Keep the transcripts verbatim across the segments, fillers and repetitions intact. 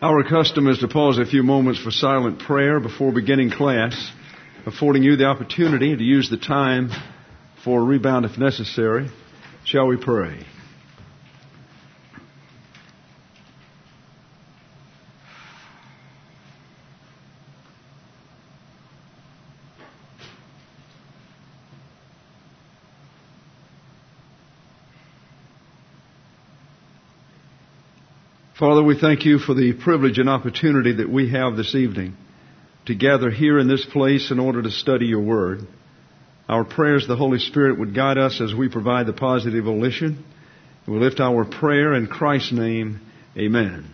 Our custom is to pause a few moments for silent prayer before beginning class, affording you the opportunity to use the time for a rebound if necessary. Shall we pray? Father, we thank you for the privilege and opportunity that we have this evening to gather here in this place in order to study your word. Our prayers, the Holy Spirit would guide us as we provide the positive volition. We lift our prayer in Christ's name. Amen.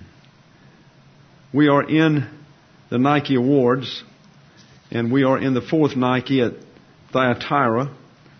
We are in the Nike Awards, and we are in the fourth Nike at Thyatira.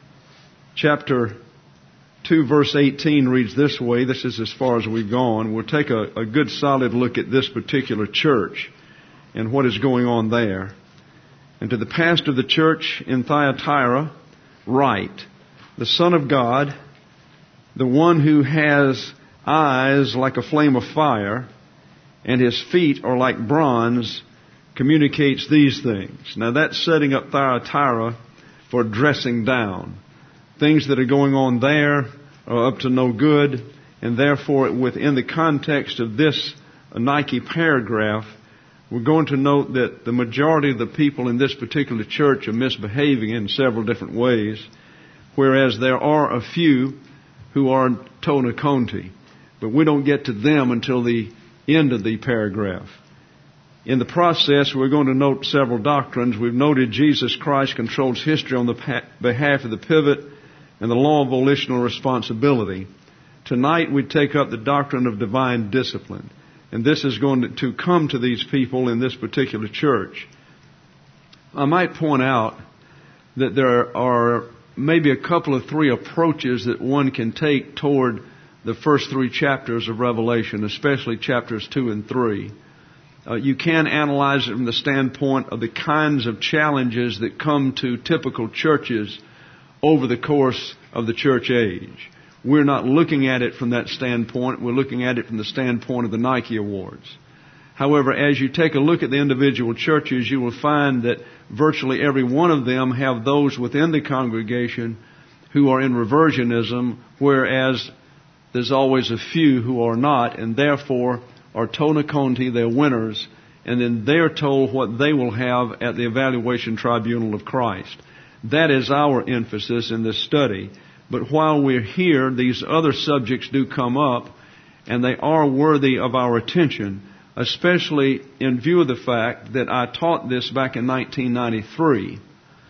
Chapter two verse eighteen reads this way. This is as far as we've gone. We'll take a, a good solid look at this particular church and what is going on there. And to the pastor of the church in Thyatira, write, the Son of God, the one who has eyes like a flame of fire, and his feet are like bronze, communicates these things. Now that's setting up Thyatira for dressing down. Things that are going on there are up to no good, and therefore within the context of this Nike paragraph, we're going to note that the majority of the people in this particular church are misbehaving in several different ways, whereas there are a few who are Tona Conti. But we don't get to them until the end of the paragraph. In the process, we're going to note several doctrines. We've noted Jesus Christ controls history on the behalf of the pivot and the law of volitional responsibility. Tonight we take up the doctrine of divine discipline. And this is going to come to these people in this particular church. I might point out that there are maybe a couple of three approaches that one can take toward the first three chapters of Revelation, especially chapters two and three. Uh, you can analyze it from the standpoint of the kinds of challenges that come to typical churches over the course of the church age. We're not looking at it from that standpoint. We're looking at it from the standpoint of the Nike Awards. However, as you take a look at the individual churches, you will find that virtually every one of them have those within the congregation who are in reversionism, whereas there's always a few who are not, and therefore are Tona Conti, they're winners, and then they're told what they will have at the evaluation tribunal of Christ. That is our emphasis in this study. But while we're here, these other subjects do come up, and they are worthy of our attention, especially in view of the fact that I taught this back in nineteen ninety-three.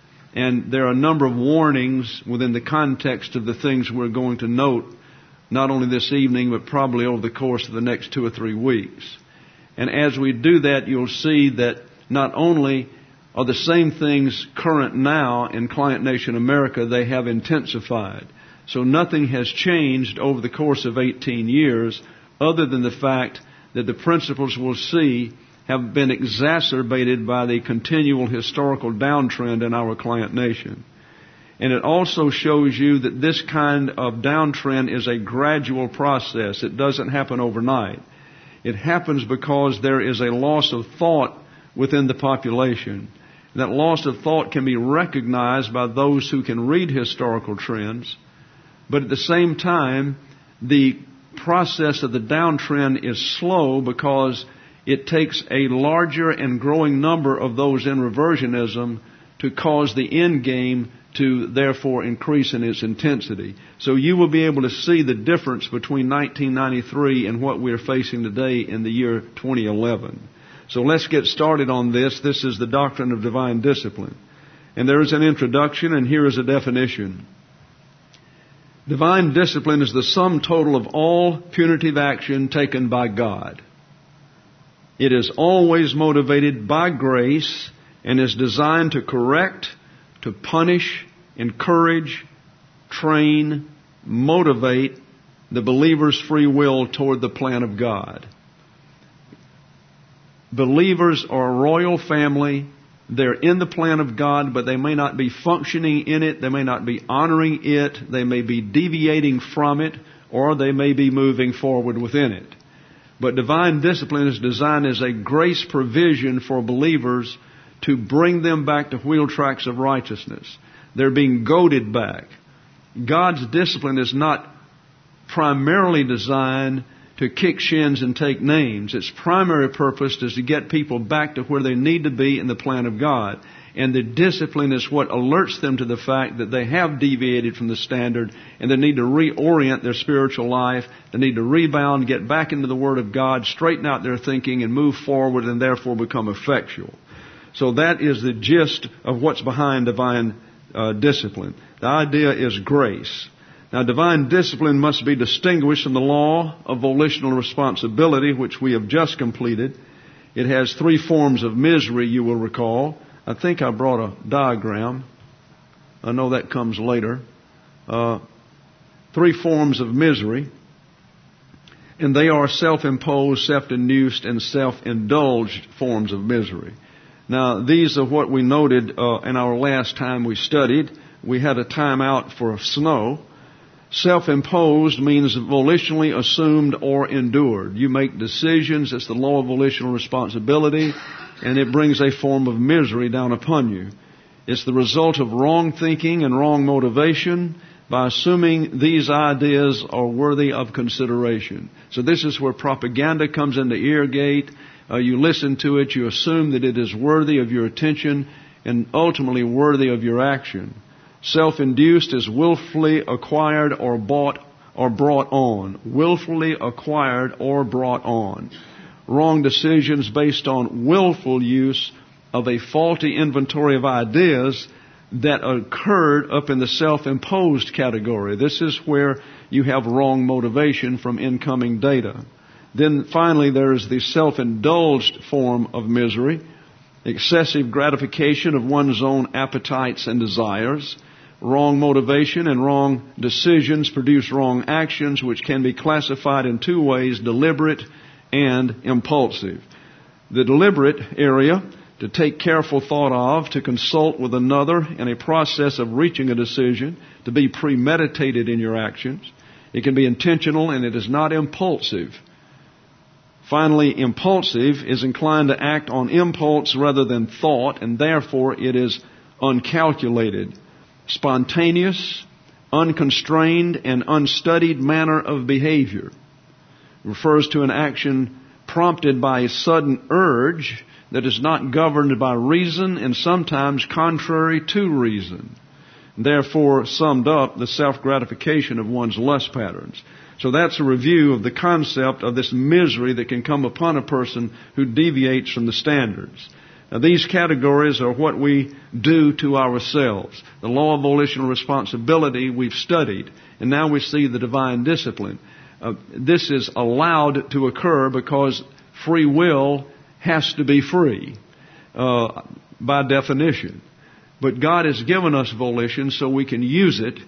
And there are a number of warnings within the context of the things we're going to note, not only this evening, but probably over the course of the next two or three weeks. And as we do that, you'll see that not only are the same things current now in Client Nation America, they have intensified. So nothing has changed over the course of eighteen years other than the fact that the principles we'll see have been exacerbated by the continual historical downtrend in our client nation. And it also shows you that this kind of downtrend is a gradual process. It doesn't happen overnight. It happens because there is a loss of thought within the population. That loss of thought can be recognized by those who can read historical trends, but at the same time, the process of the downtrend is slow because it takes a larger and growing number of those in reversionism to cause the end game to therefore increase in its intensity. So you will be able to see the difference between nineteen ninety-three and what we're facing today in the year twenty eleven. So let's get started on this. This is the doctrine of divine discipline. And there is an introduction, and here is a definition. Divine discipline is the sum total of all punitive action taken by God. It is always motivated by grace and is designed to correct, to punish, encourage, train, motivate the believer's free will toward the plan of God. Believers are a royal family. They're in the plan of God, but they may not be functioning in it. They may not be honoring it. They may be deviating from it, or they may be moving forward within it. But divine discipline is designed as a grace provision for believers to bring them back to wheel tracks of righteousness. They're being goaded back. God's discipline is not primarily designed to kick shins and take names. Its primary purpose is to get people back to where they need to be in the plan of God. And the discipline is what alerts them to the fact that they have deviated from the standard and they need to reorient their spiritual life. They need to rebound, get back into the Word of God, straighten out their thinking and move forward and therefore become effectual. So that is the gist of what's behind divine uh, discipline. The idea is grace. Now, divine discipline must be distinguished from the law of volitional responsibility, which we have just completed. It has three forms of misery, you will recall. I think I brought a diagram. I know that comes later. Uh, three forms of misery. And they are self-imposed, self-induced, and self-indulged forms of misery. Now, these are what we noted uh, in our last time we studied. We had a time out for snow. Self-imposed means volitionally assumed or endured. You make decisions. It's the law of volitional responsibility, and it brings a form of misery down upon you. It's the result of wrong thinking and wrong motivation by assuming these ideas are worthy of consideration. So this is where propaganda comes into ear gate. Uh, you listen to it, you assume that it is worthy of your attention and ultimately worthy of your action. Self-induced is willfully acquired or bought or brought on. Willfully acquired or brought on. Wrong decisions based on willful use of a faulty inventory of ideas that occurred up in the self-imposed category. This is where you have wrong motivation from incoming data. Then finally there is the self-indulged form of misery. Excessive gratification of one's own appetites and desires. Wrong motivation and wrong decisions produce wrong actions, which can be classified in two ways, deliberate and impulsive. The deliberate area, to take careful thought of, to consult with another in a process of reaching a decision, to be premeditated in your actions. It can be intentional and it is not impulsive. Finally, impulsive is inclined to act on impulse rather than thought, and therefore it is uncalculated. Spontaneous, unconstrained, and unstudied manner of behavior. It refers to an action prompted by a sudden urge that is not governed by reason and sometimes contrary to reason. Therefore, summed up, the self-gratification of one's lust patterns. So that's a review of the concept of this misery that can come upon a person who deviates from the standards. Now, these categories are what we do to ourselves. The law of volitional responsibility we've studied, and now we see the divine discipline. Uh, this is allowed to occur because free will has to be free uh, by definition. But God has given us volition so we can use it,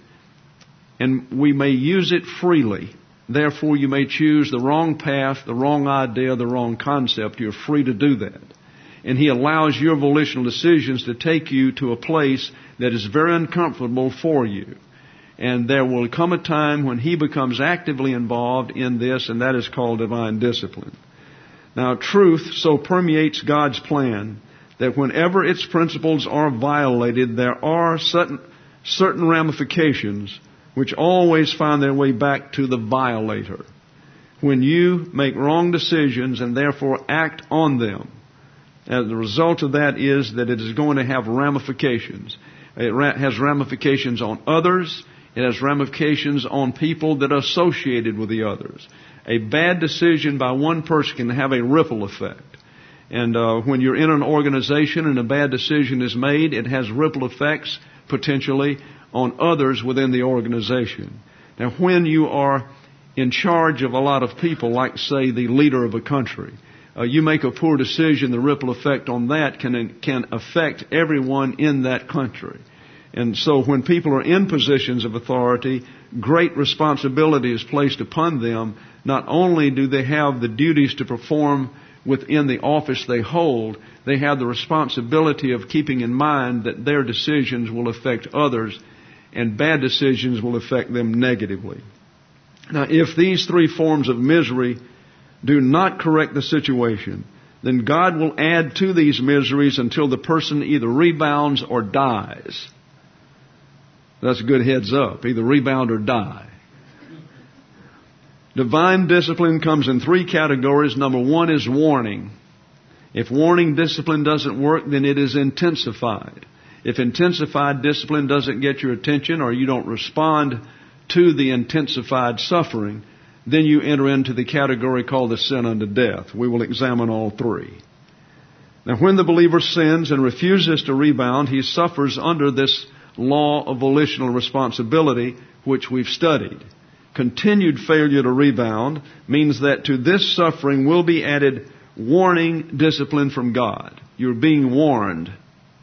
and we may use it freely. Therefore, you may choose the wrong path, the wrong idea, the wrong concept. You're free to do that. And He allows your volitional decisions to take you to a place that is very uncomfortable for you. And there will come a time when He becomes actively involved in this, and that is called divine discipline. Now, truth so permeates God's plan that whenever its principles are violated, there are certain, certain ramifications which always find their way back to the violator. When you make wrong decisions and therefore act on them, as the result of that is that it is going to have ramifications. It has ramifications on others. It has ramifications on people that are associated with the others. A bad decision by one person can have a ripple effect. And uh, when you're in an organization and a bad decision is made, it has ripple effects potentially on others within the organization. Now, when you are in charge of a lot of people, like, say, the leader of a country, Uh, you make a poor decision, the ripple effect on that can can affect everyone in that country. And so when people are in positions of authority, great responsibility is placed upon them. Not only do they have the duties to perform within the office they hold, they have the responsibility of keeping in mind that their decisions will affect others, and bad decisions will affect them negatively. Now, if these three forms of misery do not correct the situation, then God will add to these miseries until the person either rebounds or dies. That's a good heads up. Either rebound or die. Divine discipline comes in three categories. Number one is warning. If warning discipline doesn't work, then it is intensified. If intensified discipline doesn't get your attention or you don't respond to the intensified suffering, then you enter into the category called the sin unto death. We will examine all three. Now, when the believer sins and refuses to rebound, he suffers under this law of volitional responsibility, which we've studied. Continued failure to rebound means that to this suffering will be added warning discipline from God. You're being warned.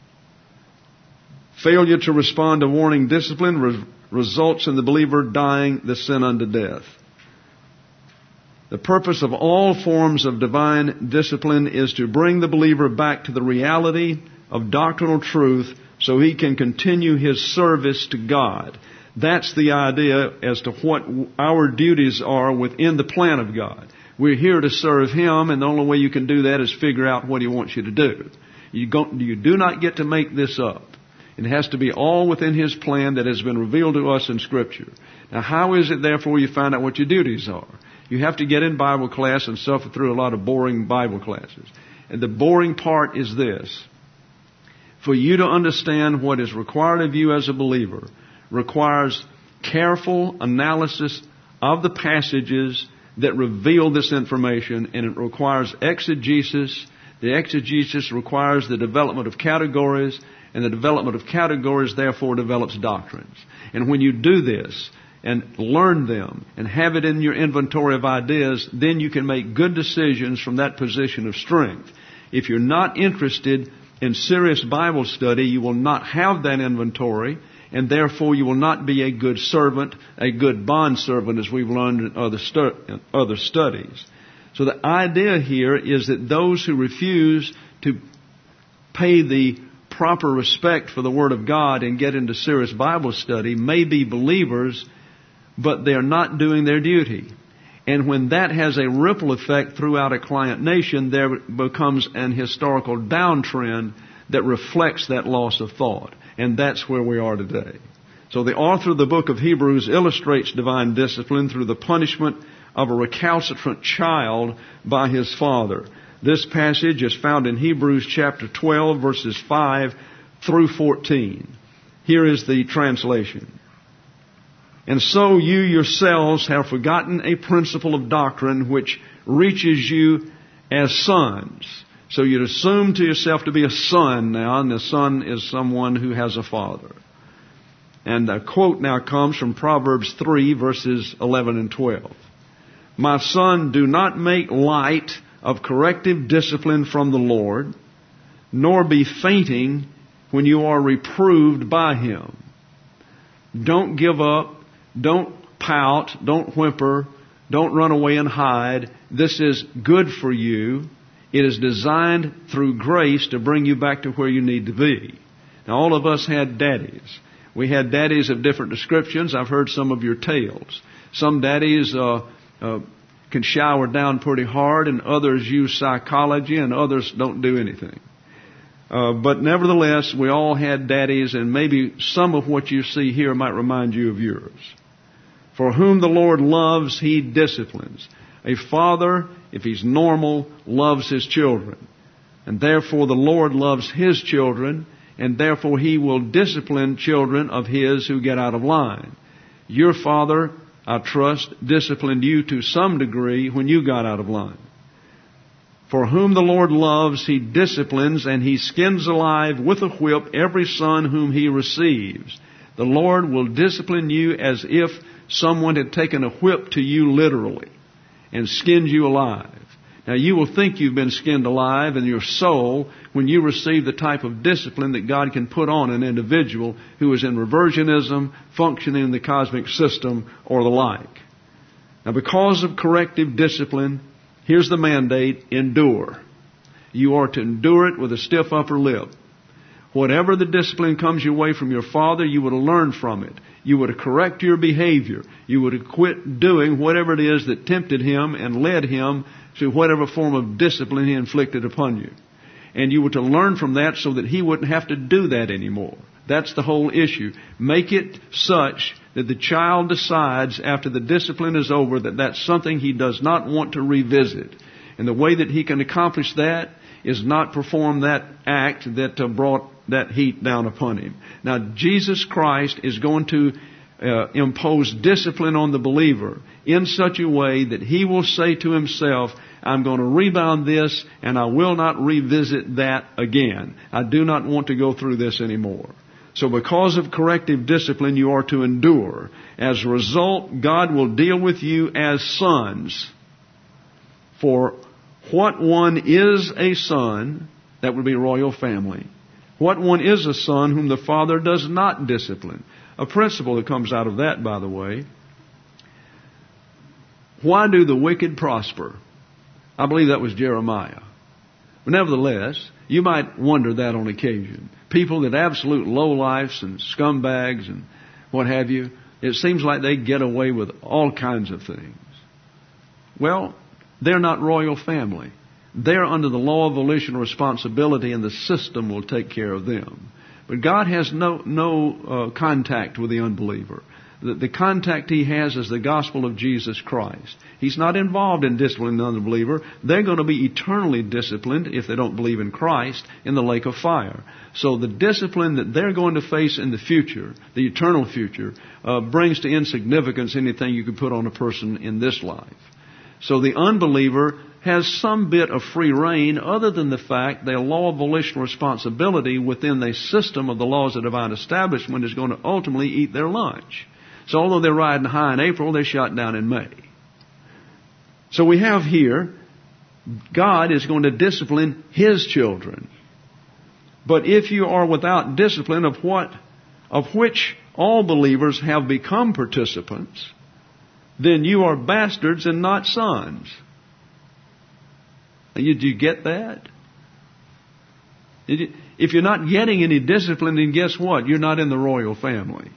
Failure to respond to warning discipline re- results in the believer dying the sin unto death. The purpose of all forms of divine discipline is to bring the believer back to the reality of doctrinal truth so he can continue his service to God. That's the idea as to what our duties are within the plan of God. We're here to serve Him, and the only way you can do that is figure out what He wants you to do. You, go, you do not get to make this up. It has to be all within His plan that has been revealed to us in Scripture. Now, how is it, therefore, you find out what your duties are? You have to get in Bible class and suffer through a lot of boring Bible classes. And the boring part is this. For you to understand what is required of you as a believer requires careful analysis of the passages that reveal this information, and it requires exegesis. The exegesis requires the development of categories, and the development of categories therefore develops doctrines. And when you do this and learn them and have it in your inventory of ideas, then you can make good decisions from that position of strength. If you're not interested in serious Bible study, you will not have that inventory, and therefore you will not be a good servant, a good bondservant, as we've learned in other, stu- in other studies. So the idea here is that those who refuse to pay the proper respect for the Word of God and get into serious Bible study may be believers, but they're not doing their duty. And when that has a ripple effect throughout a client nation, there becomes an historical downtrend that reflects that loss of thought. And that's where we are today. So the author of the book of Hebrews illustrates divine discipline through the punishment of a recalcitrant child by his father. This passage is found in Hebrews chapter twelve, verses five through fourteen. Here is the translation. And so you yourselves have forgotten a principle of doctrine which reaches you as sons. So you'd assume to yourself to be a son now, and the son is someone who has a father. And a quote now comes from Proverbs three, verses eleven and twelve. My son, do not make light of corrective discipline from the Lord, nor be fainting when you are reproved by Him. Don't give up. Don't pout. Don't whimper. Don't run away and hide. This is good for you. It is designed through grace to bring you back to where you need to be. Now, all of us had daddies. We had daddies of different descriptions. I've heard some of your tales. Some daddies uh, uh, can shower down pretty hard, and others use psychology, and others don't do anything. Uh, but nevertheless, we all had daddies, and maybe some of what you see here might remind you of yours. For whom the Lord loves, He disciplines. A father, if he's normal, loves his children. And therefore the Lord loves His children, and therefore He will discipline children of His who get out of line. Your father, I trust, disciplined you to some degree when you got out of line. For whom the Lord loves, He disciplines, and He skins alive with a whip every son whom He receives. The Lord will discipline you as if someone had taken a whip to you literally and skinned you alive. Now, you will think you've been skinned alive in your soul when you receive the type of discipline that God can put on an individual who is in reversionism, functioning in the cosmic system, or the like. Now, because of corrective discipline, here's the mandate: endure. You are to endure it with a stiff upper lip. Whatever the discipline comes your way from your father, you were to learn from it. You were to correct your behavior. You were to quit doing whatever it is that tempted him and led him to whatever form of discipline he inflicted upon you. And you were to learn from that so that he wouldn't have to do that anymore. That's the whole issue. Make it such that the child decides after the discipline is over that that's something he does not want to revisit. And the way that he can accomplish that is not perform that act that uh, brought that heat down upon him. Now, Jesus Christ is going to uh, impose discipline on the believer in such a way that he will say to himself, I'm going to rebound this and I will not revisit that again. I do not want to go through this anymore. So because of corrective discipline, you are to endure. As a result, God will deal with you as sons. For what one is a son, that would be royal family. What one is a son whom the father does not discipline. A principle that comes out of that, by the way. Why do the wicked prosper? I believe that was Jeremiah. But nevertheless, you might wonder that on occasion. People that absolute lowlifes and scumbags and what have you, it seems like they get away with all kinds of things. Well, they're not royal family. They're under the law of volitional responsibility, and the system will take care of them. But God has no no uh, contact with the unbeliever. The, the contact He has is the gospel of Jesus Christ. He's not involved in disciplining the unbeliever. They're going to be eternally disciplined if they don't believe in Christ in the lake of fire. So the discipline that they're going to face in the future, the eternal future, uh, brings to insignificance anything you could put on a person in this life. So the unbeliever has some bit of free reign other than the fact their law of volitional responsibility within the system of the laws of divine establishment is going to ultimately eat their lunch. So although they're riding high in April, they're shot down in May. So we have here, God is going to discipline His children. But if you are without discipline of what, of which all believers have become participants, then you are bastards and not sons. Did you get that? If you're not getting any discipline, then guess what? You're not in the royal family.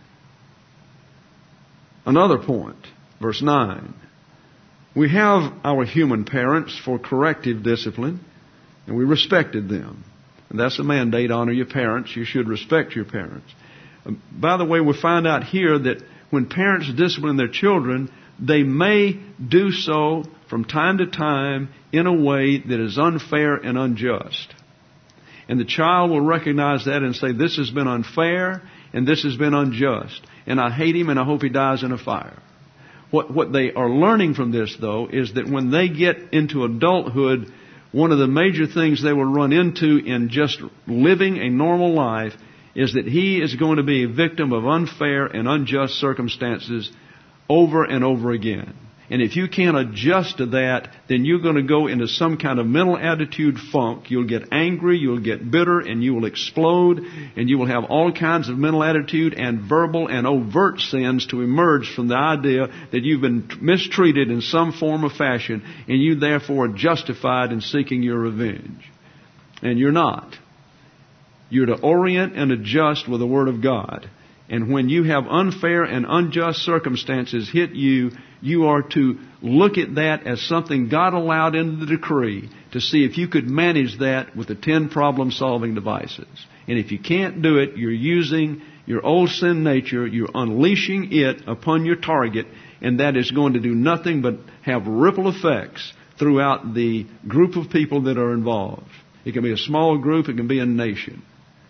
Another point, verse nine. We have our human parents for corrective discipline, and we respected them. And that's a mandate. Honor your parents. You should respect your parents. By the way, we find out here that when parents discipline their children, they may do so from time to time in a way that is unfair and unjust. And the child will recognize that and say, this has been unfair and this has been unjust. And I hate him and I hope he dies in a fire. What, what they are learning from this, though, is that when they get into adulthood, one of the major things they will run into in just living a normal life is that he is going to be a victim of unfair and unjust circumstances over and over again. And if you can't adjust to that, then you're going to go into some kind of mental attitude funk. You'll get angry, you'll get bitter, and you will explode, and you will have all kinds of mental attitude and verbal and overt sins to emerge from the idea that you've been mistreated in some form or fashion, and you therefore are justified in seeking your revenge. And you're not. You're to orient and adjust with the Word of God. And when you have unfair and unjust circumstances hit you, you are to look at that as something God allowed into the decree to see if you could manage that with the ten problem-solving devices. And if you can't do it, you're using your old sin nature, you're unleashing it upon your target, and that is going to do nothing but have ripple effects throughout the group of people that are involved. It can be a small group, it can be a nation.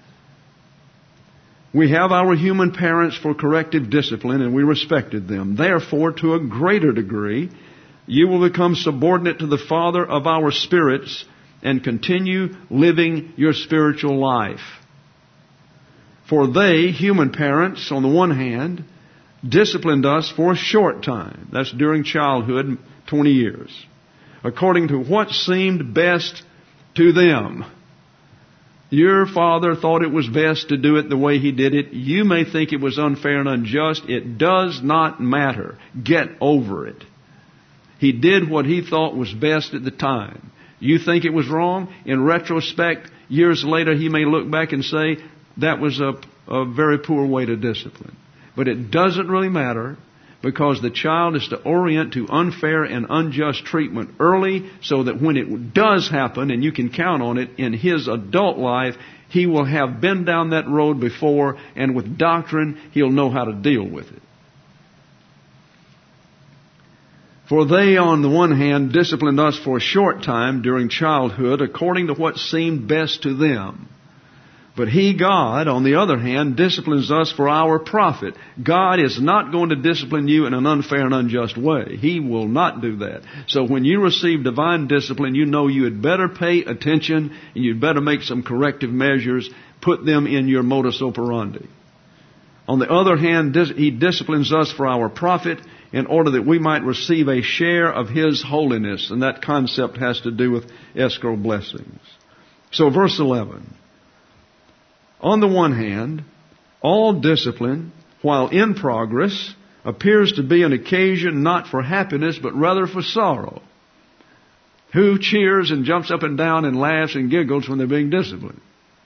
We have our human parents for corrective discipline, and we respected them. Therefore, to a greater degree, you will become subordinate to the Father of our spirits and continue living your spiritual life. For they, human parents, on the one hand, disciplined us for a short time. That's during childhood, twenty years. According to what seemed best to them. Your father thought it was best to do it the way he did it. You may think it was unfair and unjust. It does not matter. Get over it. He did what he thought was best at the time. You think it was wrong. In retrospect, years later, he may look back and say, that was a, a very poor way to discipline. But it doesn't really matter, because the child is to orient to unfair and unjust treatment early, so that when it does happen, and you can count on it in his adult life, he will have been down that road before, and with doctrine, he'll know how to deal with it. For they, on the one hand, disciplined us for a short time during childhood, according to what seemed best to them. But He, God, on the other hand, disciplines us for our profit. God is not going to discipline you in an unfair and unjust way. He will not do that. So when you receive divine discipline, you know you had better pay attention, and you'd better make some corrective measures, put them in your modus operandi. On the other hand, He disciplines us for our profit, in order that we might receive a share of His holiness. And that concept has to do with escrow blessings. So verse eleven. On the one hand, all discipline, while in progress, appears to be an occasion not for happiness, but rather for sorrow. Who cheers and jumps up and down and laughs and giggles when they're being disciplined?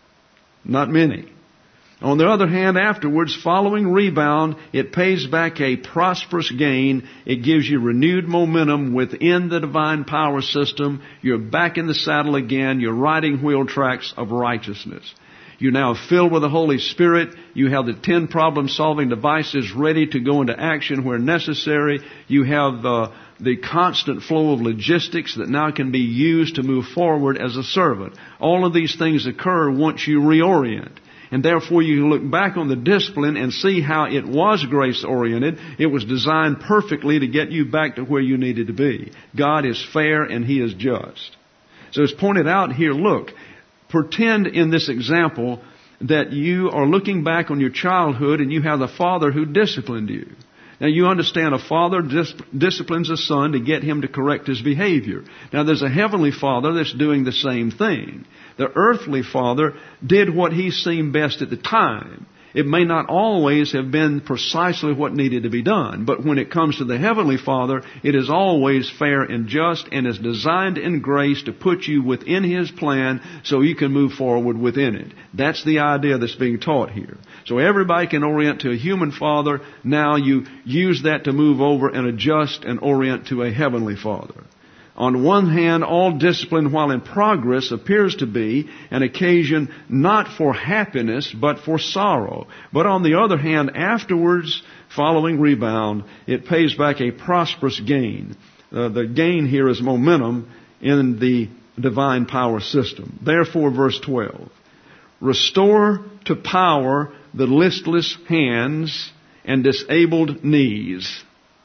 Not many. On the other hand, afterwards, following rebound, it pays back a prosperous gain. It gives you renewed momentum within the divine power system. You're back in the saddle again. You're riding wheel tracks of righteousness. You're now filled with the Holy Spirit. You have the ten problem-solving devices ready to go into action where necessary. You have the, the constant flow of logistics that now can be used to move forward as a servant. All of these things occur once you reorient. And therefore you can look back on the discipline and see how it was grace-oriented. It was designed perfectly to get you back to where you needed to be. God is fair and He is just. So it's pointed out here, look, pretend in this example that you are looking back on your childhood and you have the father who disciplined you. Now you understand a father dis- disciplines a son to get him to correct his behavior. Now there's a heavenly father that's doing the same thing. The earthly father did what he seemed best at the time. It may not always have been precisely what needed to be done, but when it comes to the Heavenly Father, it is always fair and just and is designed in grace to put you within His plan so you can move forward within it. That's the idea that's being taught here. So everybody can orient to a human father. Now you use that to move over and adjust and orient to a Heavenly Father. On one hand, all discipline while in progress appears to be an occasion not for happiness, but for sorrow. But on the other hand, afterwards, following rebound, it pays back a prosperous gain. Uh, the gain here is momentum in the divine power system. Therefore, verse twelve, restore to power the listless hands and disabled knees.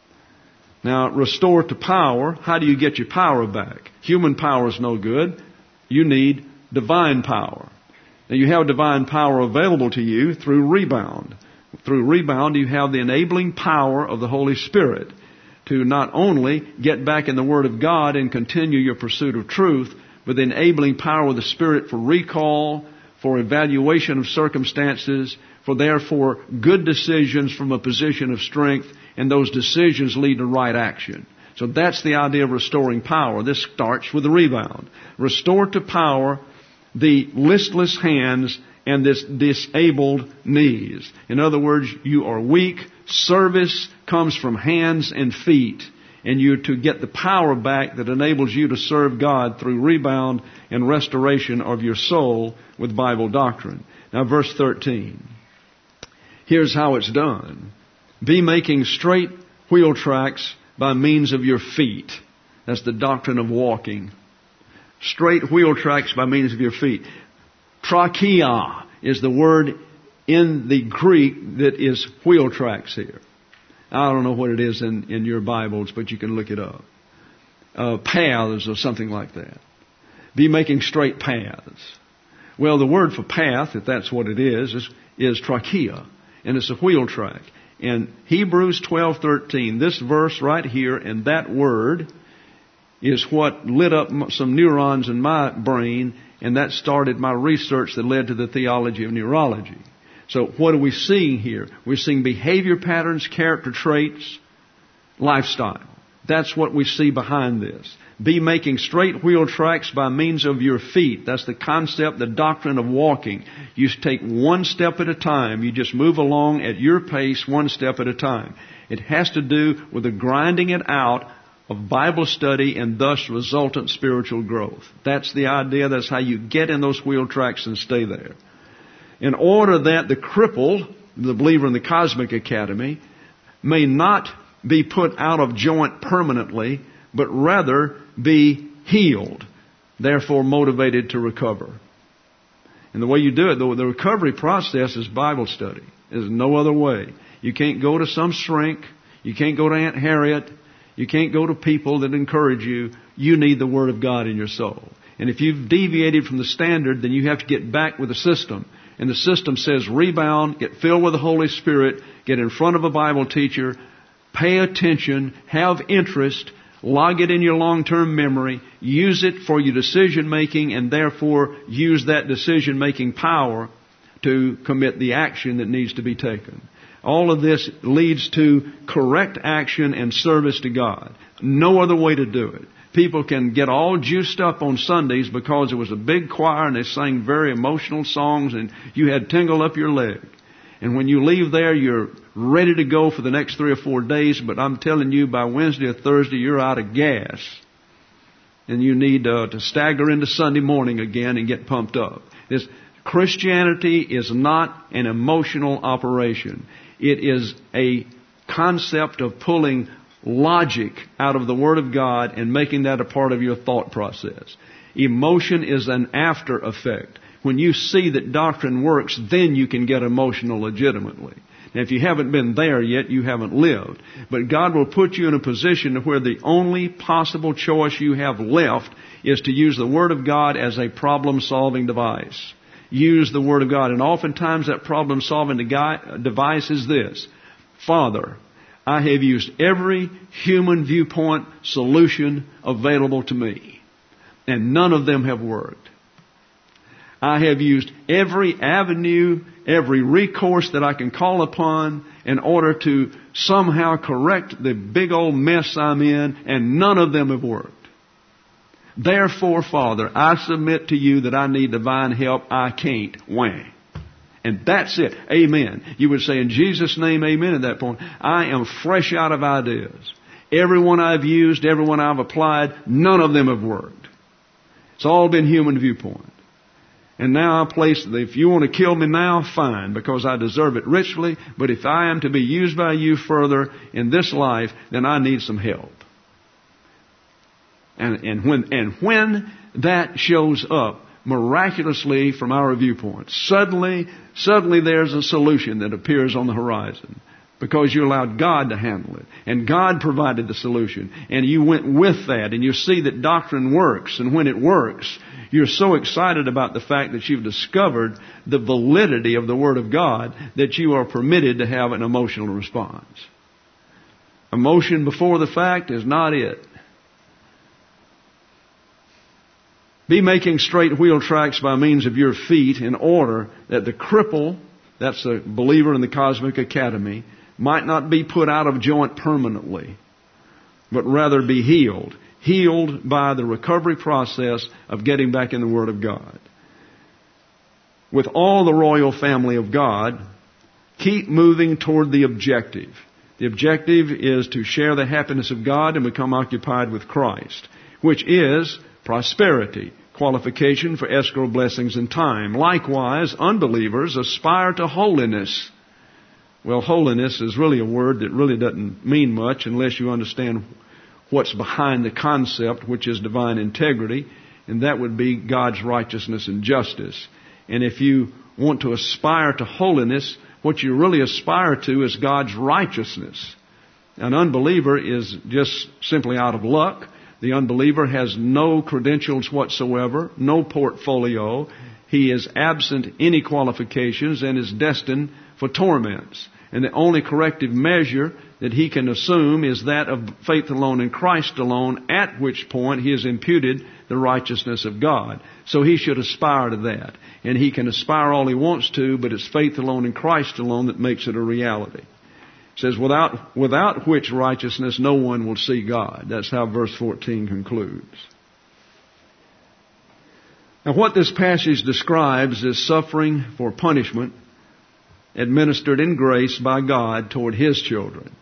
Now, restore to power. How do you get your power back? Human power is no good. You need divine power. Now, you have divine power available to you through rebound. Through rebound, you have the enabling power of the Holy Spirit to not only get back in the Word of God and continue your pursuit of truth, but the enabling power of the Spirit for recall, for evaluation of circumstances, for therefore good decisions from a position of strength, and those decisions lead to right action. So that's the idea of restoring power. This starts with the rebound. Restore to power the listless hands and this disabled knees. In other words, you are weak. Service comes from hands and feet. And you're to get the power back that enables you to serve God through rebound and restoration of your soul with Bible doctrine. Now verse thirteen. Here's how it's done. Be making straight wheel tracks by means of your feet. That's the doctrine of walking. Straight wheel tracks by means of your feet. Trachea is the word in the Greek that is wheel tracks here. I don't know what it is in, in your Bibles, but you can look it up. Uh, paths or something like that. Be making straight paths. Well, the word for path, if that's what it is, is, is trachea. And it's a wheel track. And Hebrews twelve thirteen, this verse right here and that word is what lit up some neurons in my brain, and that started my research that led to the theology of neurology. So what are we seeing here? We're seeing behavior patterns, character traits, lifestyle. That's what we see behind this. Be making straight wheel tracks by means of your feet. That's the concept, the doctrine of walking. You take one step at a time. You just move along at your pace, one step at a time. It has to do with the grinding it out of Bible study and thus resultant spiritual growth. That's the idea. That's how you get in those wheel tracks and stay there. In order that the cripple, the believer in the Cosmic Academy, may not be put out of joint permanently, but rather be healed, therefore motivated to recover. And the way you do it, the, the recovery process is Bible study. There's no other way. You can't go to some shrink. You can't go to Aunt Harriet. You can't go to people that encourage you. You need the Word of God in your soul. And if you've deviated from the standard, then you have to get back with the system. And the system says rebound, get filled with the Holy Spirit, get in front of a Bible teacher, pay attention, have interest, log it in your long-term memory, use it for your decision-making, and therefore use that decision-making power to commit the action that needs to be taken. All of this leads to correct action and service to God. No other way to do it. People can get all juiced up on Sundays because it was a big choir and they sang very emotional songs and you had tingle up your leg. And when you leave there, you're ready to go for the next three or four days, but I'm telling you, by Wednesday or Thursday, you're out of gas. And you need uh, to stagger into Sunday morning again and get pumped up. This Christianity is not an emotional operation. It is a concept of pulling logic out of the Word of God and making that a part of your thought process. Emotion is an after effect. When you see that doctrine works, then you can get emotional legitimately. Now, if you haven't been there yet, you haven't lived. But God will put you in a position where the only possible choice you have left is to use the Word of God as a problem-solving device. Use the Word of God. And oftentimes that problem-solving device is this: Father, I have used every human viewpoint solution available to me, and none of them have worked. I have used every avenue, every recourse that I can call upon in order to somehow correct the big old mess I'm in, and none of them have worked. Therefore, Father, I submit to you that I need divine help. I can't. Wham. And that's it. Amen. You would say in Jesus' name, amen at that point. I am fresh out of ideas. Everyone I've used, everyone I've applied, none of them have worked. It's all been human viewpoint. And now I place, if you want to kill me now, fine, because I deserve it richly. But if I am to be used by you further in this life, then I need some help. And, and when, and when that shows up miraculously from our viewpoint, suddenly, suddenly there's a solution that appears on the horizon. Because you allowed God to handle it. And God provided the solution. And you went with that. And you see that doctrine works. And when it works, you're so excited about the fact that you've discovered the validity of the Word of God that you are permitted to have an emotional response. Emotion before the fact is not it. Be making straight wheel tracks by means of your feet in order that the cripple, that's a believer in the Cosmic Academy, might not be put out of joint permanently, but rather be healed. Healed by the recovery process of getting back in the Word of God. With all the royal family of God, keep moving toward the objective. The objective is to share the happiness of God and become occupied with Christ, which is prosperity, qualification for escrow blessings in time. Likewise, unbelievers aspire to holiness. Well, holiness is really a word that really doesn't mean much unless you understand what's behind the concept, which is divine integrity, and that would be God's righteousness and justice. And if you want to aspire to holiness, what you really aspire to is God's righteousness. An unbeliever is just simply out of luck. The unbeliever has no credentials whatsoever, no portfolio. He is absent any qualifications and is destined for torments. And the only corrective measure that he can assume is that of faith alone in Christ alone, at which point he has imputed the righteousness of God. So he should aspire to that. And he can aspire all he wants to, but it's faith alone in Christ alone that makes it a reality. It says, without, without which righteousness no one will see God. That's how verse fourteen concludes. Now what this passage describes is suffering for punishment administered in grace by God toward His children.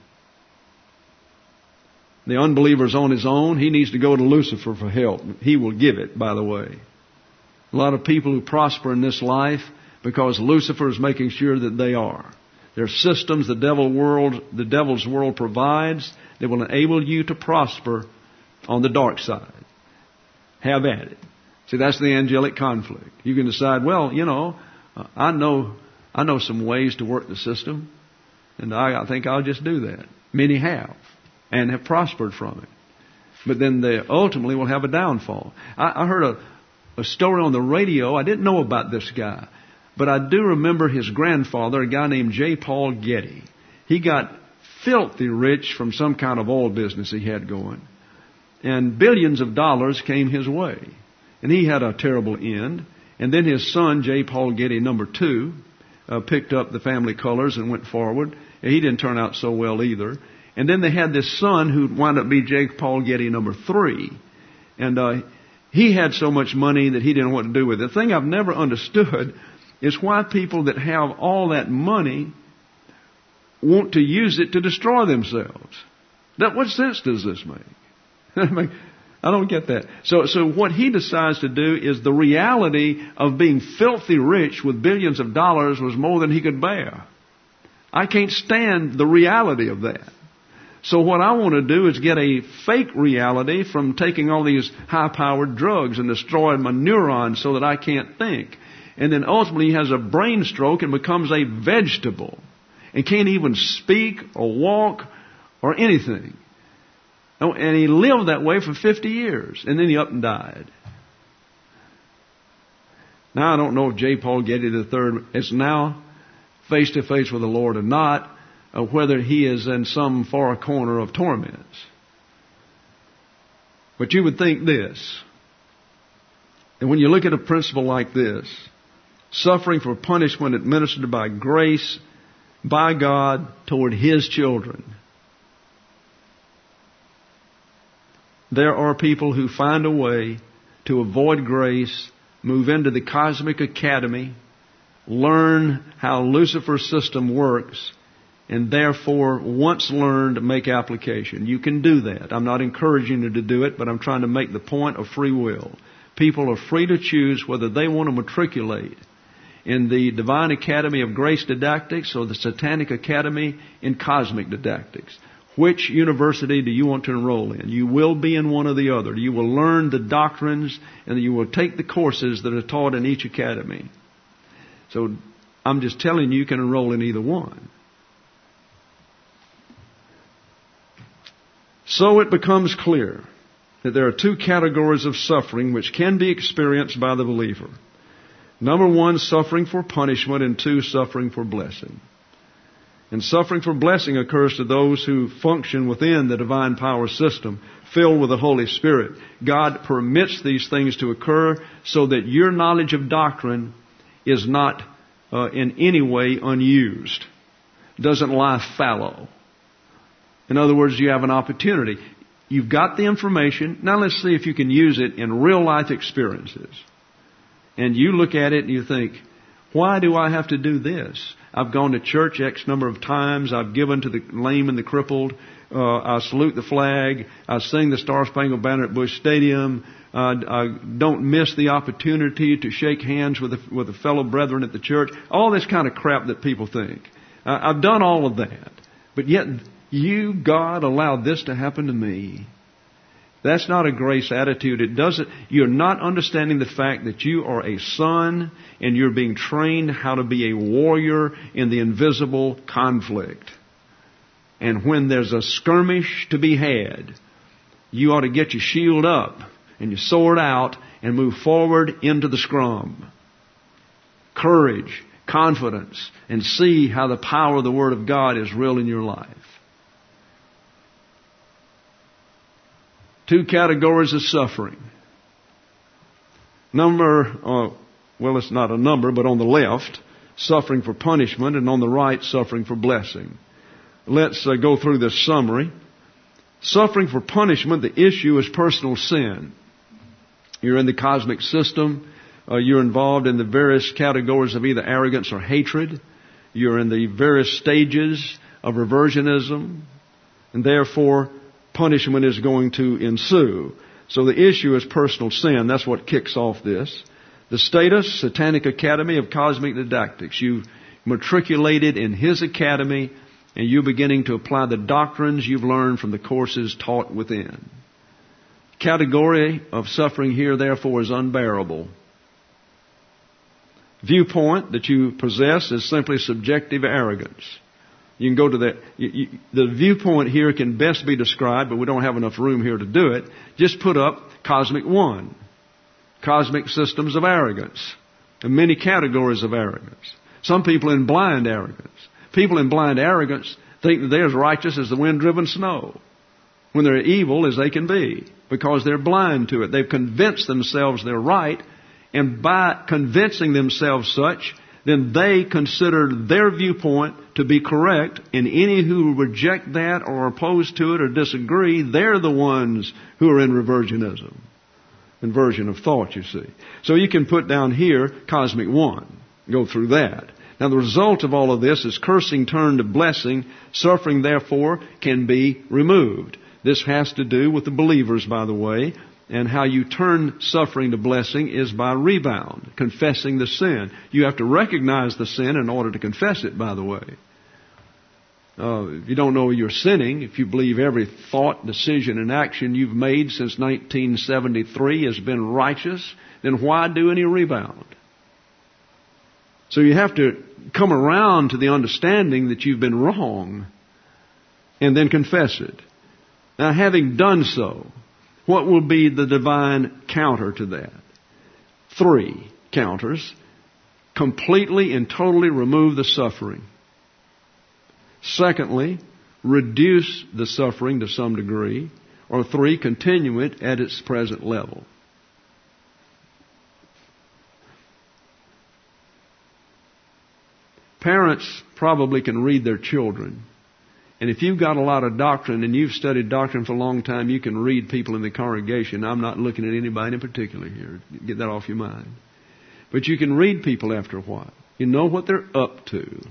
The unbeliever's on his own. He needs to go to Lucifer for help. He will give it, by the way. A lot of people who prosper in this life because Lucifer is making sure that they are. There are systems the devil world, the devil's world provides that will enable you to prosper on the dark side. Have at it. See, that's the angelic conflict. You can decide, well, you know, I know, I know some ways to work the system, and I, I think I'll just do that. Many have, and have prospered from it. But then they ultimately will have a downfall. I, I heard a, a story on the radio. I didn't know about this guy, but I do remember his grandfather, a guy named J. Paul Getty. He got filthy rich from some kind of oil business he had going. And billions of dollars came his way. And he had a terrible end. And then his son, J. Paul Getty, number two, uh, picked up the family colors and went forward. And he didn't turn out so well either. And then they had this son who wound up being J. Paul Getty, number three. And uh, he had so much money that he didn't know what to do with it. The thing I've never understood is why people that have all that money want to use it to destroy themselves. That, what sense does this make? I mean, I don't get that. So, so what he decides to do is the reality of being filthy rich with billions of dollars was more than he could bear. I can't stand the reality of that. So what I want to do is get a fake reality from taking all these high-powered drugs and destroying my neurons so that I can't think. And then ultimately he has a brain stroke and becomes a vegetable and can't even speak or walk or anything. And he lived that way for fifty years. And then he up and died. Now I don't know if J. Paul Getty the third is now face to face with the Lord or not, or whether he is in some far corner of torments. But you would think this. And when you look at a principle like this, suffering for punishment administered by grace by God toward His children. There are people who find a way to avoid grace, move into the cosmic academy, learn how Lucifer's system works, and therefore, once learned, make application. You can do that. I'm not encouraging you to do it, but I'm trying to make the point of free will. People are free to choose whether they want to matriculate in the Divine Academy of Grace Didactics or the Satanic Academy in Cosmic Didactics. Which university do you want to enroll in? You will be in one or the other. You will learn the doctrines and you will take the courses that are taught in each academy. So I'm just telling you, you can enroll in either one. So it becomes clear that there are two categories of suffering which can be experienced by the believer. Number one, suffering for punishment, and two, suffering for blessing. And suffering for blessing occurs to those who function within the divine power system, filled with the Holy Spirit. God permits these things to occur so that your knowledge of doctrine is not uh, in any way unused. Doesn't lie fallow. In other words, you have an opportunity. You've got the information. Now let's see if you can use it in real life experiences. And you look at it and you think, why do I have to do this? I've gone to church X number of times. I've given to the lame and the crippled. Uh, I salute the flag. I sing the Star Spangled Banner at Busch Stadium. Uh, I don't miss the opportunity to shake hands with a, with a fellow brethren at the church. All this kind of crap that people think. Uh, I've done all of that. But yet, you, God, allowed this to happen to me. That's not a grace attitude. It doesn't, you're not understanding the fact that you are a son and you're being trained how to be a warrior in the invisible conflict. And when there's a skirmish to be had, you ought to get your shield up and your sword out and move forward into the scrum. Courage, confidence, and see how the power of the Word of God is real in your life. Two categories of suffering. Number, uh, well, it's not a number, but on the left, suffering for punishment, and on the right, suffering for blessing. let's uh, go through this summary. Suffering for punishment, the issue is personal sin. You're in the cosmic system. Uh, you're involved in the various categories of either arrogance or hatred. You're in the various stages of reversionism. And therefore, punishment is going to ensue. So the issue is personal sin. That's what kicks off this. The status, Satanic Academy of Cosmic Didactics. You matriculated in his academy, and you're beginning to apply the doctrines you've learned from the courses taught within. Category of suffering here, therefore, is unbearable. Viewpoint that you possess is simply subjective arrogance. You can go to the, you, you, the viewpoint here can best be described, but we don't have enough room here to do it. Just put up Cosmic One. Cosmic systems of arrogance. And many categories of arrogance. Some people in blind arrogance. People in blind arrogance think that they're as righteous as the wind-driven snow, when they're evil as they can be, because they're blind to it. They've convinced themselves they're right, and by convincing themselves such, then they consider their viewpoint to be correct, and any who reject that or are opposed to it or disagree, they're the ones who are in reversionism. Inversion of thought, you see. So you can put down here Cosmic One. Go through that. Now the result of all of this is cursing turned to blessing. Suffering, therefore, can be removed. This has to do with the believers, by the way. And how you turn suffering to blessing is by rebound, confessing the sin. You have to recognize the sin in order to confess it, by the way. Uh, if you don't know you're sinning, if you believe every thought, decision, and action you've made since nineteen seventy-three has been righteous, then why do any rebound? So you have to come around to the understanding that you've been wrong and then confess it. Now, having done so, what will be the divine counter to that? Three counters. Completely and totally remove the suffering. Secondly, reduce the suffering to some degree. Or three, continue it at its present level. Parents probably can read their children. And if you've got a lot of doctrine and you've studied doctrine for a long time, you can read people in the congregation. I'm not looking at anybody in particular here. Get that off your mind. But you can read people after a while. You know what they're up to.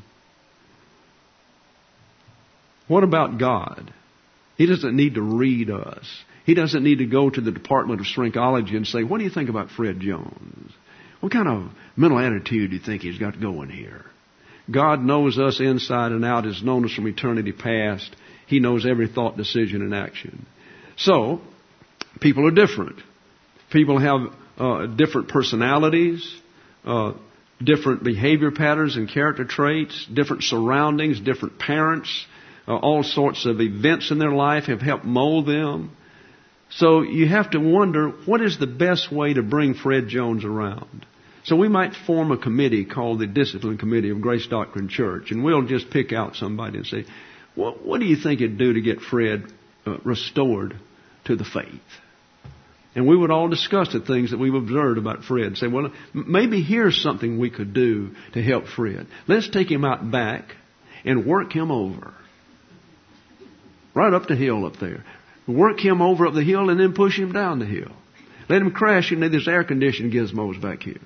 What about God? He doesn't need to read us. He doesn't need to go to the Department of Shrinkology and say, what do you think about Fred Jones? What kind of mental attitude do you think he's got going here? God knows us inside and out, has known us from eternity past. He knows every thought, decision, and action. So, people are different. People have uh, different personalities, uh, different behavior patterns and character traits, different surroundings, different parents. Uh, all sorts of events in their life have helped mold them. So you have to wonder, what is the best way to bring Fred Jones around? So we might form a committee called the Discipline Committee of Grace Doctrine Church, and we'll just pick out somebody and say, what, what do you think it'd do to get Fred uh, restored to the faith? And we would all discuss the things that we've observed about Fred and say, well, maybe here's something we could do to help Fred. Let's take him out back and work him over. Right up the hill up there. Work him over up the hill and then push him down the hill. Let him crash into this air conditioning gizmos back here.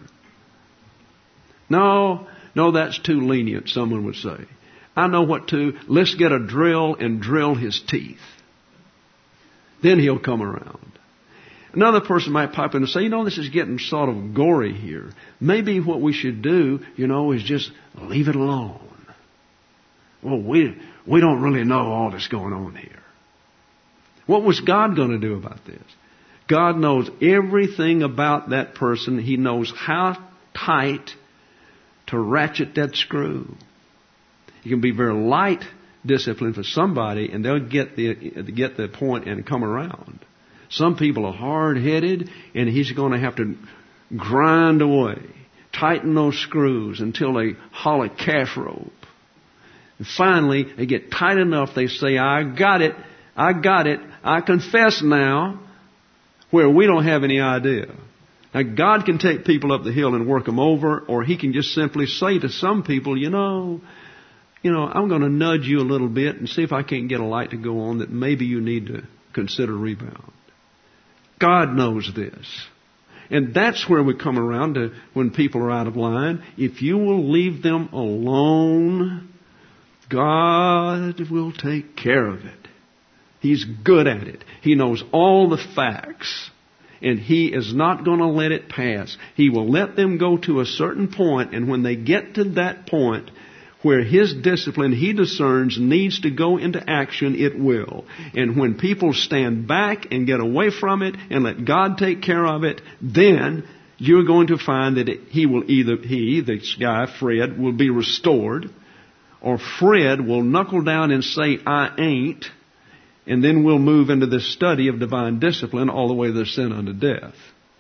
No, no, that's too lenient, someone would say. I know what to. Let's get a drill and drill his teeth. Then he'll come around. Another person might pipe in and say, you know, this is getting sort of gory here. Maybe what we should do, you know, is just leave it alone. Well, we, we don't really know all that's going on here. What was God going to do about this? God knows everything about that person. He knows how tight to ratchet that screw. You can be very light discipline for somebody, and they'll get the get the point and come around. Some people are hard-headed, and he's going to have to grind away, tighten those screws until they haul a calf rope. And finally, they get tight enough, they say, I got it, I got it, I confess now, where we don't have any idea. Now, God can take people up the hill and work them over, or He can just simply say to some people, you know, you know, I'm going to nudge you a little bit and see if I can't get a light to go on that maybe you need to consider rebound. God knows this. And that's where we come around to when people are out of line. If you will leave them alone, God will take care of it. He's good at it. He knows all the facts. And He is not going to let it pass. He will let them go to a certain point, and when they get to that point where His discipline, He discerns, needs to go into action, it will. And when people stand back and get away from it and let God take care of it, then you're going to find that He will either, He, this guy, Fred, will be restored, or Fred will knuckle down and say, I ain't. And then we'll move into this study of divine discipline all the way to the sin unto death.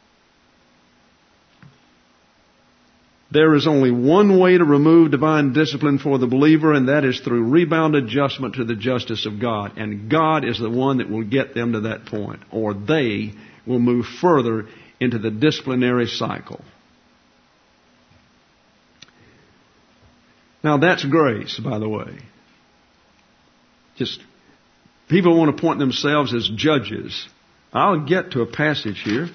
There is only one way to remove divine discipline for the believer, and that is through rebound adjustment to the justice of God. And God is the one that will get them to that point, or they will move further into the disciplinary cycle. Now that's grace, by the way. Just people want to point themselves as judges. I'll get to a passage here.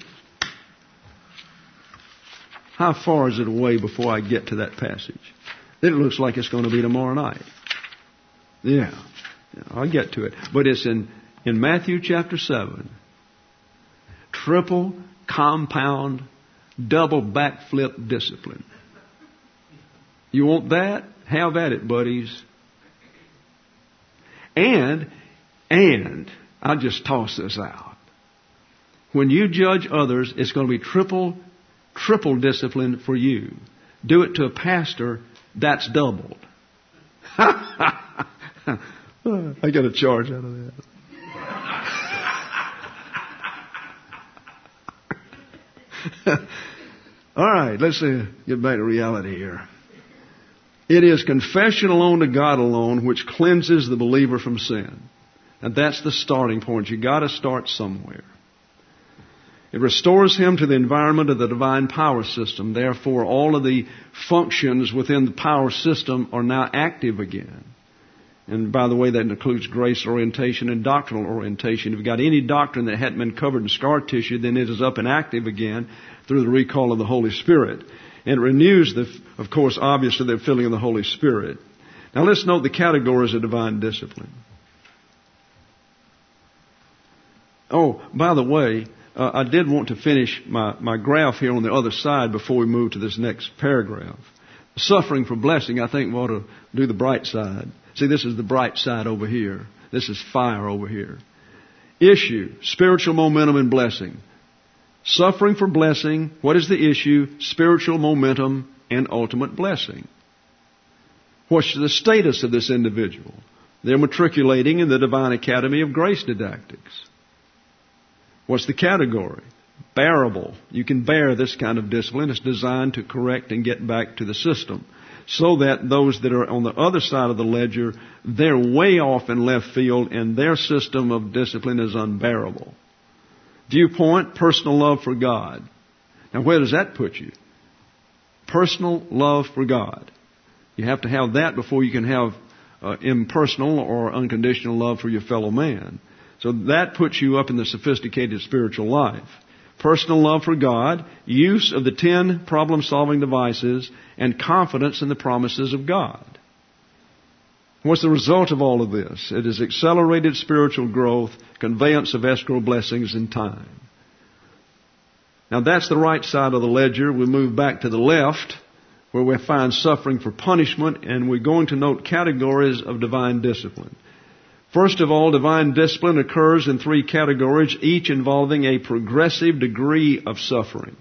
How far is it away before I get to that passage? It looks like it's going to be tomorrow night. Yeah, I'll get to it. But it's in, in Matthew chapter seven. Triple, compound, double backflip discipline. You want that? Have at it, buddies. And And, I'll just toss this out. When you judge others, it's going to be triple, triple discipline for you. Do it to a pastor, that's doubled. I got a charge out of that. All right, let's uh, get back to reality here. It is confession alone to God alone which cleanses the believer from sin. And that's the starting point. You've got to start somewhere. It restores him to the environment of the divine power system. Therefore, all of the functions within the power system are now active again. And by the way, that includes grace orientation and doctrinal orientation. If you've got any doctrine that hadn't been covered in scar tissue, then it is up and active again through the recall of the Holy Spirit. And it renews, the, of course, obviously, the filling of the Holy Spirit. Now let's note the categories of divine discipline. Oh, by the way, uh, I did want to finish my, my graph here on the other side before we move to this next paragraph. Suffering for blessing, I think we ought to do the bright side. See, this is the bright side over here. This is fire over here. Issue, spiritual momentum and blessing. Suffering for blessing, what is the issue? Spiritual momentum and ultimate blessing. What's the status of this individual? They're matriculating in the Divine Academy of Grace Didactics. What's the category? Bearable. You can bear this kind of discipline. It's designed to correct and get back to the system. So that those that are on the other side of the ledger, they're way off in left field and their system of discipline is unbearable. Viewpoint, personal love for God. Now where does that put you? Personal love for God. You have to have that before you can have uh, impersonal or unconditional love for your fellow man. So that puts you up in the sophisticated spiritual life. Personal love for God, use of the ten problem-solving devices, and confidence in the promises of God. What's the result of all of this? It is accelerated spiritual growth, conveyance of escrow blessings in time. Now that's the right side of the ledger. We move back to the left, where we find suffering for punishment, and we're going to note categories of divine discipline. First of all, divine discipline occurs in three categories, each involving a progressive degree of suffering.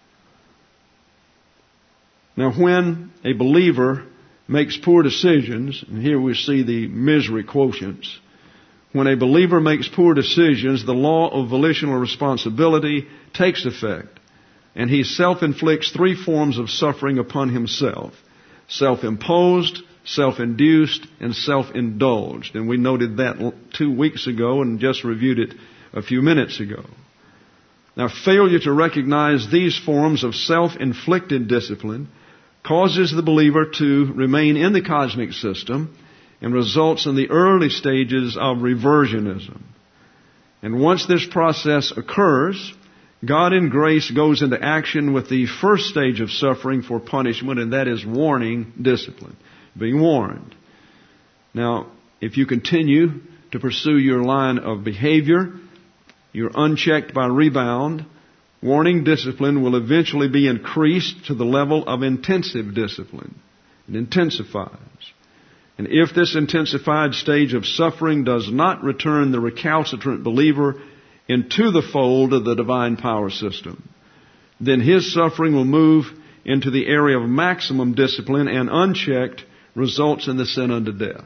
Now, when a believer makes poor decisions, and here we see the misery quotients, when a believer makes poor decisions, the law of volitional responsibility takes effect, and he self-inflicts three forms of suffering upon himself: self-imposed, self-induced, and self-indulged. And we noted that two weeks ago and just reviewed it a few minutes ago. Now, failure to recognize these forms of self-inflicted discipline causes the believer to remain in the cosmic system and results in the early stages of reversionism. And once this process occurs, God in grace goes into action with the first stage of suffering for punishment, and that is warning discipline, being warned. Now, if you continue to pursue your line of behavior, you're unchecked by rebound, warning discipline will eventually be increased to the level of intensive discipline. It intensifies. And if this intensified stage of suffering does not return the recalcitrant believer into the fold of the divine power system, then his suffering will move into the area of maximum discipline, and unchecked results in the sin unto death.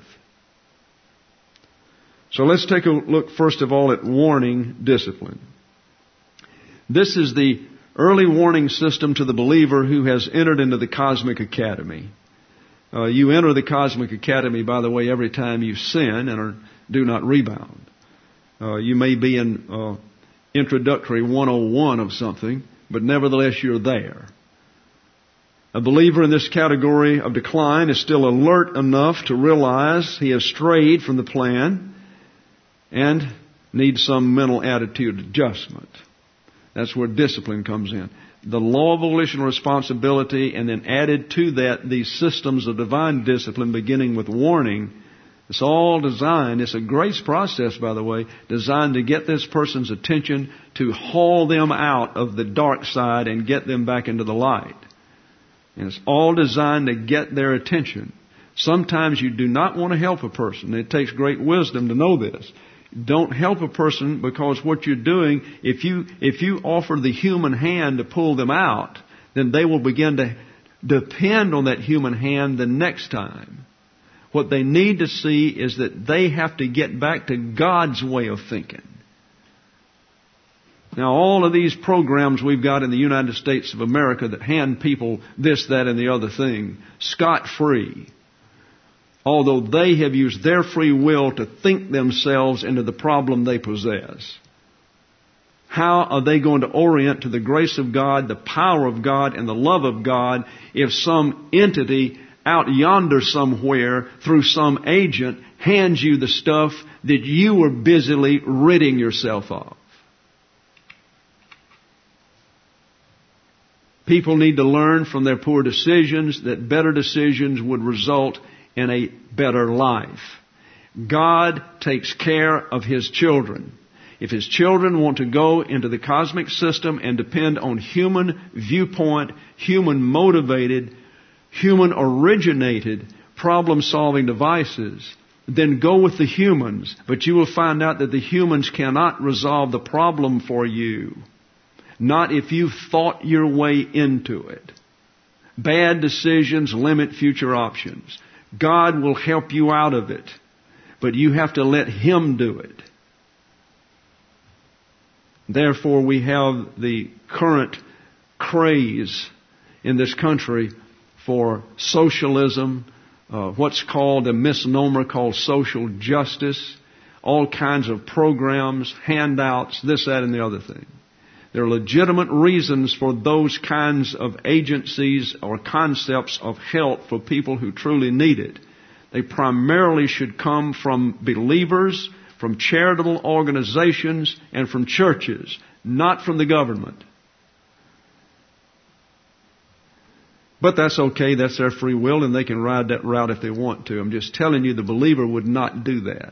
So let's take a look first of all at warning discipline. This is the early warning system to the believer who has entered into the cosmic academy. Uh, you enter the cosmic academy, by the way, every time you sin and are, do not rebound. Uh, you may be in uh, introductory one oh one of something, but nevertheless you're there. A believer in this category of decline is still alert enough to realize he has strayed from the plan and needs some mental attitude adjustment. That's where discipline comes in. The law of volitional responsibility, and then added to that these systems of divine discipline, beginning with warning. It's all designed, it's a grace process, by the way, designed to get this person's attention, to haul them out of the dark side and get them back into the light. And it's all designed to get their attention. Sometimes you do not want to help a person. It takes great wisdom to know this. Don't help a person, because what you're doing, if you if you offer the human hand to pull them out, then they will begin to depend on that human hand the next time. What they need to see is that they have to get back to God's way of thinking. Now, all of these programs we've got in the United States of America that hand people this, that, and the other thing, scot-free, although they have used their free will to think themselves into the problem they possess. How are they going to orient to the grace of God, the power of God, and the love of God if some entity out yonder somewhere through some agent hands you the stuff that you were busily ridding yourself of? People need to learn from their poor decisions that better decisions would result in a better life. God takes care of His children. If His children want to go into the cosmic system and depend on human viewpoint, human motivated, human originated problem-solving devices, then go with the humans. But you will find out that the humans cannot resolve the problem for you. Not if you've thought your way into it. Bad decisions limit future options. God will help you out of it, but you have to let Him do it. Therefore, we have the current craze in this country for socialism, uh, what's called a misnomer called social justice, all kinds of programs, handouts, this, that, and the other thing. There are legitimate reasons for those kinds of agencies or concepts of help for people who truly need it. They primarily should come from believers, from charitable organizations, and from churches, not from the government. But that's okay. That's their free will, and they can ride that route if they want to. I'm just telling you, the believer would not do that.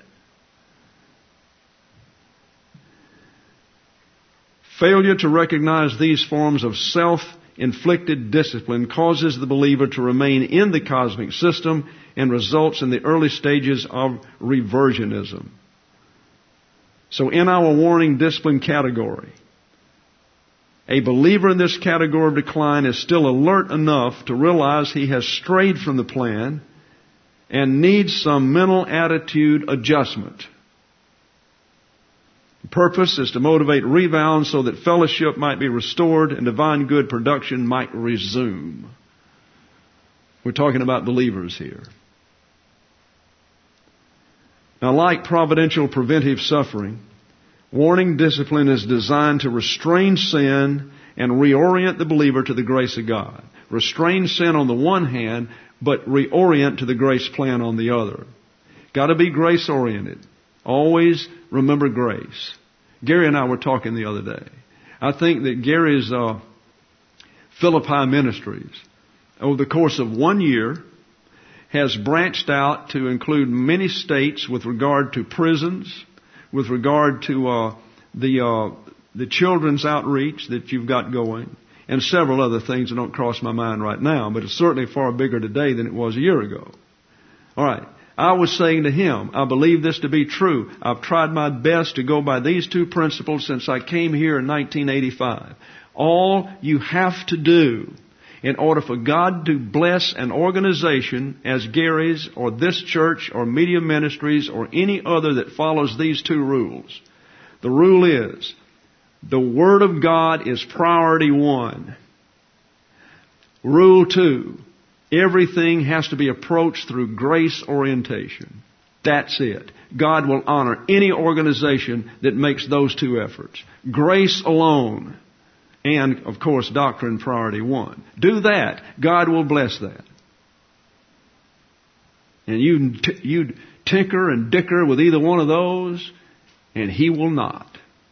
Failure to recognize these forms of self-inflicted discipline causes the believer to remain in the cosmic system and results in the early stages of reversionism. So in our warning discipline category, a believer in this category of decline is still alert enough to realize he has strayed from the plan and needs some mental attitude adjustment. The purpose is to motivate rebound so that fellowship might be restored and divine good production might resume. We're talking about believers here. Now, like providential preventive suffering, warning discipline is designed to restrain sin and reorient the believer to the grace of God. Restrain sin on the one hand, but reorient to the grace plan on the other. Got to be grace-oriented. Always remember grace. Gary and I were talking the other day. I think that Gary's uh, Philippi Ministries, over the course of one year, has branched out to include many states with regard to prisons, with regard to uh, the uh, the children's outreach that you've got going, and several other things that don't cross my mind right now, but it's certainly far bigger today than it was a year ago. All right. I was saying to him, I believe this to be true. I've tried my best to go by these two principles since I came here in nineteen eighty-five. All you have to do in order for God to bless an organization as Gary's or this church or Media Ministries or any other that follows these two rules, the rule is the Word of God is priority one. Rule two, everything has to be approached through grace orientation. That's it. God will honor any organization that makes those two efforts. Grace alone. And, of course, doctrine priority one. Do that. God will bless that. And you, t- you tinker and dicker with either one of those, and He will not.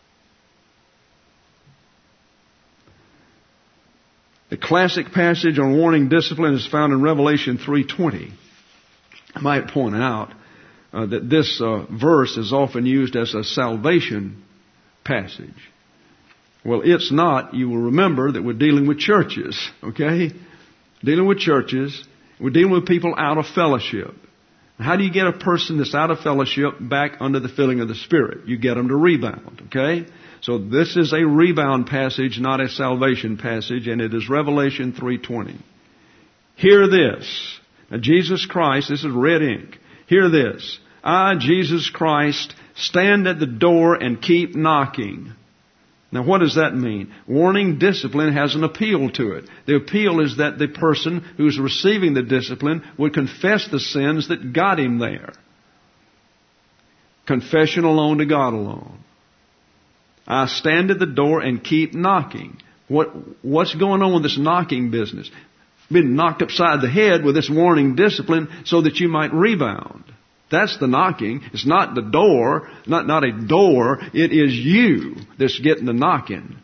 The classic passage on warning discipline is found in Revelation three twenty. I might point out uh, that this uh, verse is often used as a salvation passage. Well, it's not. You will remember that we're dealing with churches, okay? Dealing with churches. We're dealing with people out of fellowship. How do you get a person that's out of fellowship back under the filling of the Spirit? You get them to rebound, okay? So this is a rebound passage, not a salvation passage, and it is Revelation three twenty. Hear this. Now, Jesus Christ, this is red ink. Hear this. I, Jesus Christ, stand at the door and keep knocking. Now, what does that mean? Warning discipline has an appeal to it. The appeal is that the person who's receiving the discipline would confess the sins that got him there. Confession alone to God alone. I stand at the door and keep knocking. What, what's going on with this knocking business? Been knocked upside the head with this warning discipline so that you might rebound. That's the knocking. It's not the door, not, not a door. It is you that's getting the knocking.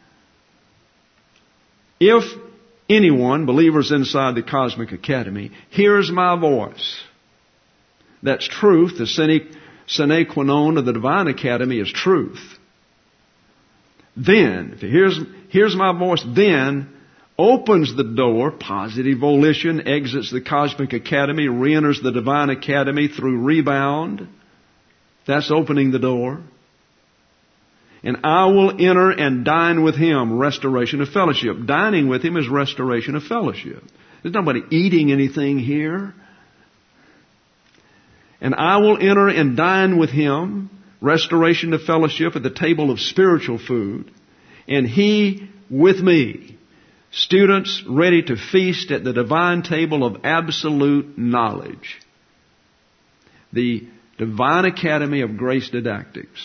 If anyone, believers inside the Cosmic Academy, hears my voice, that's truth. The sine, sine qua non of the Divine Academy is truth. Then, if he hears, hears my voice, then opens the door, positive volition, exits the Cosmic Academy, re-enters the Divine Academy through rebound. That's opening the door. And I will enter and dine with him, restoration of fellowship. Dining with him is restoration of fellowship. There's nobody eating anything here. And I will enter and dine with him, restoration of fellowship at the table of spiritual food, and he with me. Students ready to feast at the divine table of absolute knowledge. The Divine Academy of Grace Didactics.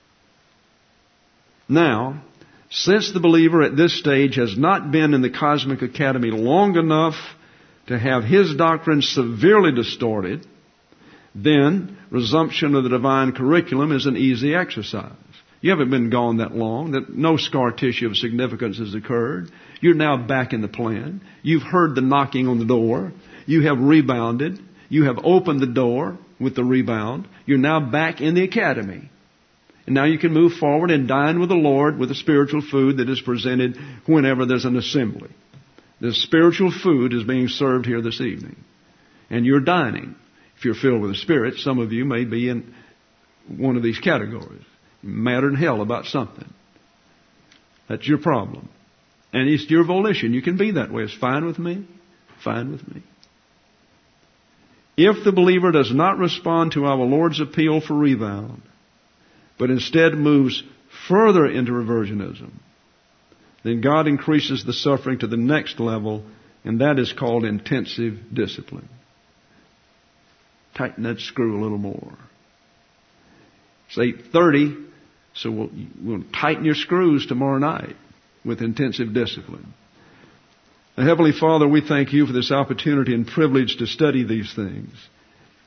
Now, since the believer at this stage has not been in the Cosmic Academy long enough to have his doctrine severely distorted, then resumption of the divine curriculum is an easy exercise. You haven't been gone that long, that no scar tissue of significance has occurred. You're now back in the plan. You've heard the knocking on the door. You have rebounded. You have opened the door with the rebound. You're now back in the academy. And now you can move forward and dine with the Lord with the spiritual food that is presented whenever there's an assembly. The spiritual food is being served here this evening. And you're dining. If you're filled with the Spirit, some of you may be in one of these categories. Mad in hell about something. That's your problem. And it's your volition. You can be that way. It's fine with me. Fine with me. If the believer does not respond to our Lord's appeal for rebound, but instead moves further into reversionism, then God increases the suffering to the next level, and that is called intensive discipline. Tighten that screw a little more. It's eight thirty, so we'll, we'll tighten your screws tomorrow night with intensive discipline. Now, Heavenly Father, we thank You for this opportunity and privilege to study these things.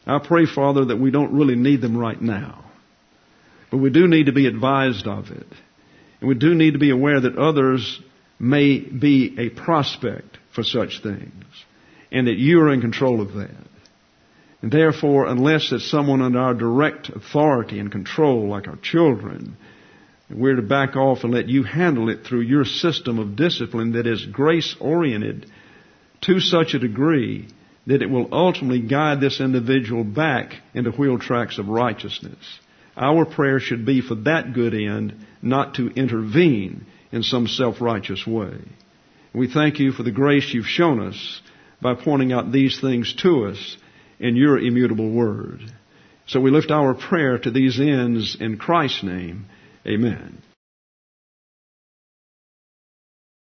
I pray, Father, that we don't really need them right now. But we do need to be advised of it. And we do need to be aware that others may be a prospect for such things. And that you are in control of that. And therefore, unless it's someone under our direct authority and control, like our children, we're to back off and let you handle it through your system of discipline that is grace-oriented to such a degree that it will ultimately guide this individual back into wheel tracks of righteousness. Our prayer should be for that good end, not to intervene in some self-righteous way. We thank you for the grace you've shown us by pointing out these things to us in your immutable word. So we lift our prayer to these ends in Christ's name. Amen.